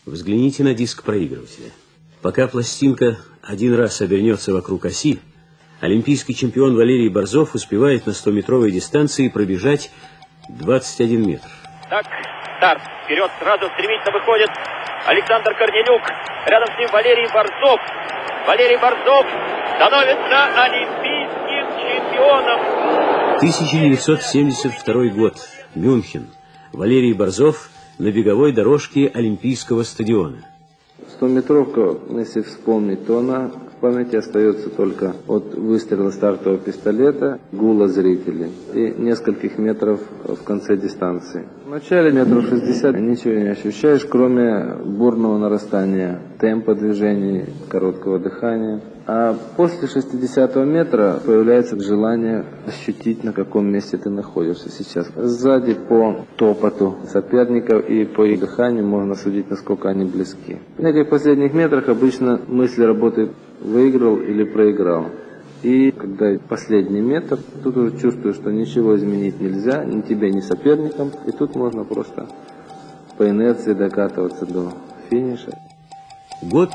Взгляните на диск проигрывателя. Пока пластинка один раз обернется вокруг оси, олимпийский чемпион Валерий Борзов успевает на 100-метровой дистанции пробежать 21 метр. Так, старт. Вперед сразу стремительно выходит Александр Корнелюк. Рядом с ним Валерий Борзов. Валерий Борзов становится олимпийским чемпионом. 1972 год. Мюнхен. Валерий Борзов на беговой дорожке Олимпийского стадиона. 100-метровка, если вспомнить, то она в памяти остается только от выстрела стартового пистолета, гула зрителей и нескольких метров в конце дистанции. В начале метров 60 ничего не ощущаешь, кроме бурного нарастания темпа движений, короткого дыхания. А после 60-го метра появляется желание ощутить, на каком месте ты находишься сейчас. Сзади по топоту соперников и по их дыханию можно судить, насколько они близки. На этих последних метрах обычно мысли работают: выиграл или проиграл. И когда последний метр, тут уже чувствуешь, что ничего изменить нельзя, ни тебе, ни соперникам. И тут можно просто по инерции докатываться до финиша. Год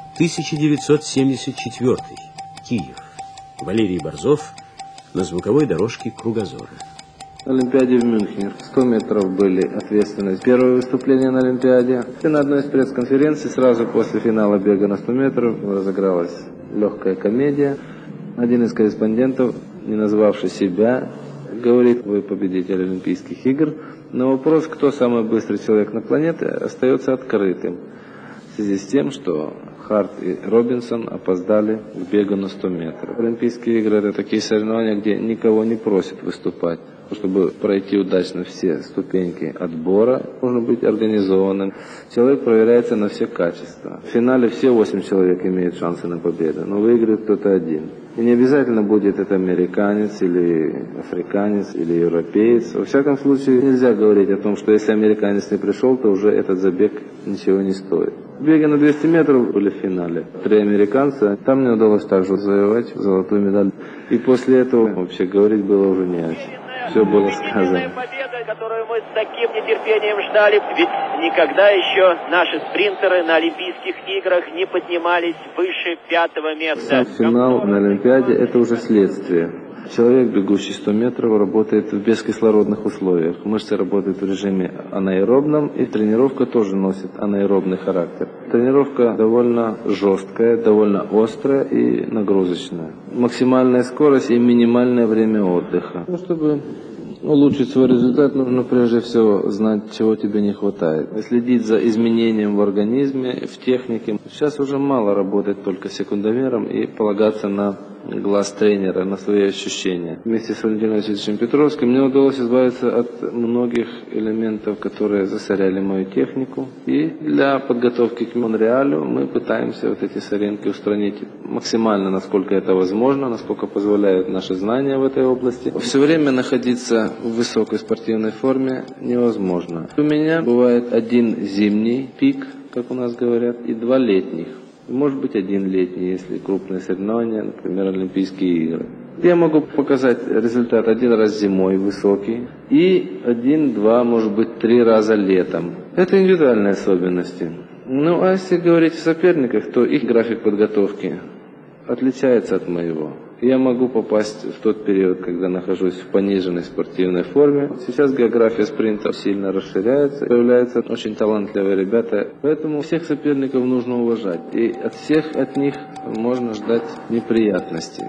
1974. Киев. Валерий Борзов на звуковой дорожке Кругозора. На Олимпиаде в Мюнхене 100 метров были ответственны. Первое выступление на Олимпиаде. И на одной из пресс-конференций сразу после финала бега на 100 метров разыгралась легкая комедия. Один из корреспондентов, не назвавший себя, говорит: вы победитель Олимпийских игр. Но вопрос, кто самый быстрый человек на планете, остается открытым. В связи с тем, что Харт и Робинсон опоздали к бегу на 100 метров. Олимпийские игры – это такие соревнования, где никого не просят выступать. Чтобы пройти удачно все ступеньки отбора, нужно быть организованным. Человек проверяется на все качества. В финале все 8 человек имеют шансы на победу, но выиграет кто-то один. И не обязательно будет это американец, или африканец, или европеец. Во всяком случае, нельзя говорить о том, что если американец не пришел, то уже этот забег ничего не стоит. В беге на 200 метров были в финале 3 американца. Там мне удалось также завоевать золотую медаль. И после этого вообще говорить было уже не о чем. Все было сказано. Победа, которую мы с таким нетерпением ждали, ведь никогда еще наши спринтеры на Олимпийских играх не поднимались выше 5-го места. Сам финал на Олимпиаде – это уже следствие. Человек, бегущий 100 метров, работает в бескислородных условиях. Мышцы работают в режиме анаэробном, и тренировка тоже носит анаэробный характер. Тренировка довольно жесткая, довольно острая и нагрузочная. Максимальная скорость и минимальное время отдыха. Чтобы улучшить свой результат, нужно прежде всего знать, чего тебе не хватает. Следить за изменением в организме, в технике. Сейчас уже мало работать только секундомером и полагаться на глаз тренера, на свои ощущения. Вместе с Валентином Васильевичем Петровским мне удалось избавиться от многих элементов, которые засоряли мою технику. И для подготовки к Монреалю мы пытаемся вот эти соринки устранить максимально, насколько это возможно, насколько позволяют наши знания в этой области. Все время находиться в высокой спортивной форме невозможно. У меня бывает один зимний пик, как у нас говорят, и 2 летних. Может быть, 1 летний, если крупные соревнования, например, Олимпийские игры. Я могу показать результат 1 раз зимой высокий и 1-2, может быть, 3 раза летом. Это индивидуальные особенности. Ну, а если говорить о соперниках, то их график подготовки отличается от моего. Я могу попасть в тот период, когда нахожусь в пониженной спортивной форме. Сейчас география спринта сильно расширяется, появляются очень талантливые ребята. Поэтому всех соперников нужно уважать. И от всех от них можно ждать неприятностей.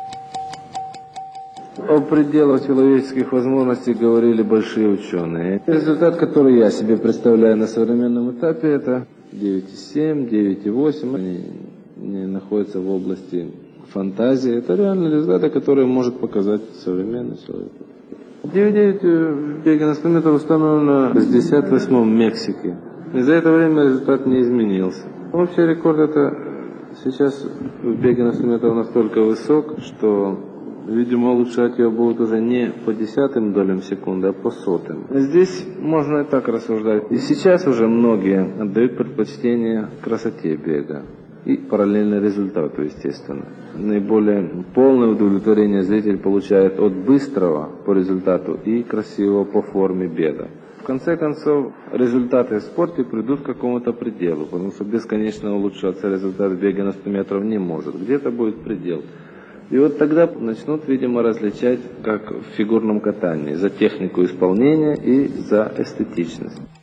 О пределах человеческих возможностей говорили большие ученые. Результат, который я себе представляю на современном этапе, это 9,7, 9,8. Они не находятся в области фантазии. Это реальные результаты, которые может показать современный человек. 9,9 в беге на 100 метров установлено в 68-м в Мексике. И за это время результат не изменился. Общий рекорд это сейчас в беге на 100 метров настолько высок, что, видимо, улучшать его будут уже не по 10 долям секунды, а по 100. Здесь можно и так рассуждать. И сейчас уже многие отдают предпочтение красоте бега и параллельно результату, естественно. Наиболее полное удовлетворение зритель получает от быстрого по результату и красивого по форме бега. конце концов, результаты в спорте придут к какому-то пределу, потому что бесконечно улучшаться результат бега на 100 метров не может. Где-то будет предел. И вот тогда начнут, видимо, различать, как в фигурном катании, за технику исполнения и за эстетичность.